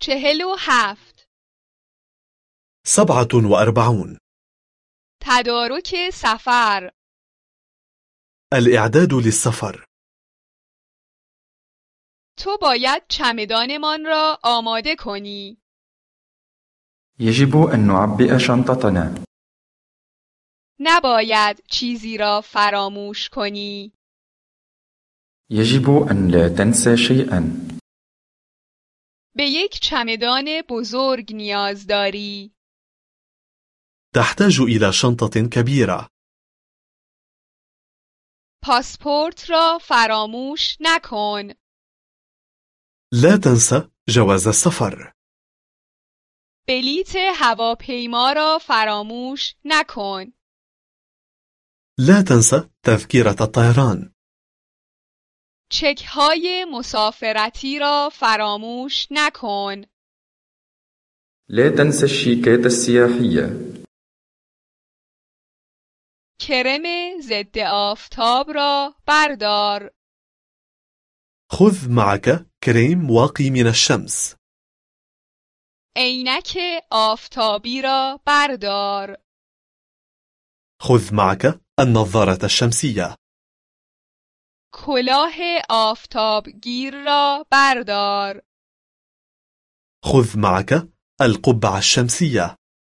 47 47 تدارک سفر الإعداد للسفر تو باید چمدانمان را آماده کنی. يجب أن نعبئ شنطتنا. نباید چیزی را فراموش کنی. يجب أن لا تنسى شيئا. به یک چمدان بزرگ نیاز داری. تحتاج إلى شنطة كبيرة. پاسپورت را فراموش نکن. لا تنسى جواز السفر. بلیت هواپیما را فراموش نکن. لا تنسى تذكرة الطيران. چک‌های مسافرتی را فراموش نکن. لا تنسى الشيكات السياحية. کرم ضد آفتاب را بردار. خذ معك كريم واقي من الشمس. عینک آفتابی را بردار. خذ معك النظارة الشمسية. کلاه آفتابگیر را بردار. خذ معك القبعة الشمسية.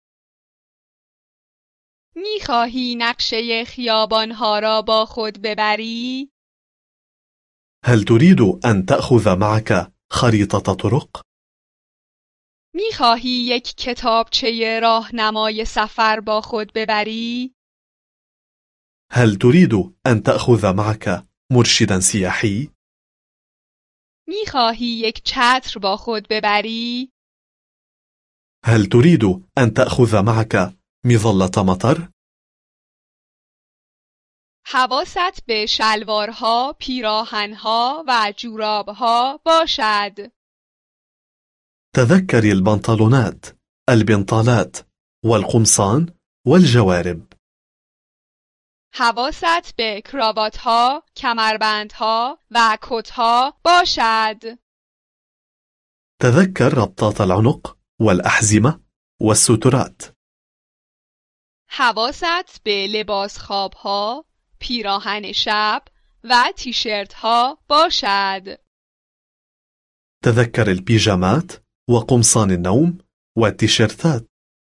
می‌خواهی نقشه خیابان‌ها را با خود ببری؟ هل تريد أن تأخذ معك خريطة طرق؟ می‌خواهی یک کتابچه راهنمای سفر با خود ببری؟ هل تريد أن تأخذ معك مرشدا سياحي؟ می‌خواهی یک چتر با خود ببری؟ هل تريد أن تأخذ معك مظلة مطر؟ حواست به شلوارها، پیراهنها و جورابها باشد. تذكري البنطلونات، البنطالات والقمصان والجوارب. حواست به کراواتها، کمربندها و کتها باشد. تذكر ربطات العنق والأحزمة والسترات. حواست به لباس خوابها، پیراهن شب و تیشرتها باشد. تذكر البيجامات وقمصان النوم والتيشيرتات.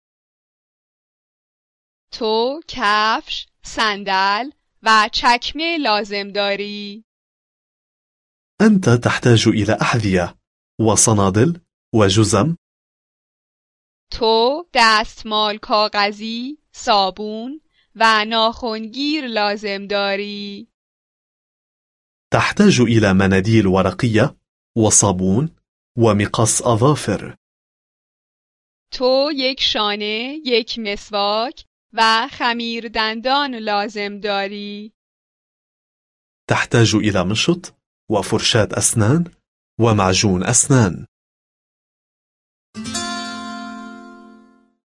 تو کفش، صندل و چکمه لازم داری. أنت تحتاج إلى أحذية وصنادل وجزم. تو دستمال کاغذی، صابون و ناخنگیر لازم داری. تحتاج إلى مناديل ورقية وصابون ومقص أظافر. تو یک شانه، یک مسواک و خمیر دندان لازم داری. تحتاج إلى مشط وفرشاة أسنان ومعجون أسنان.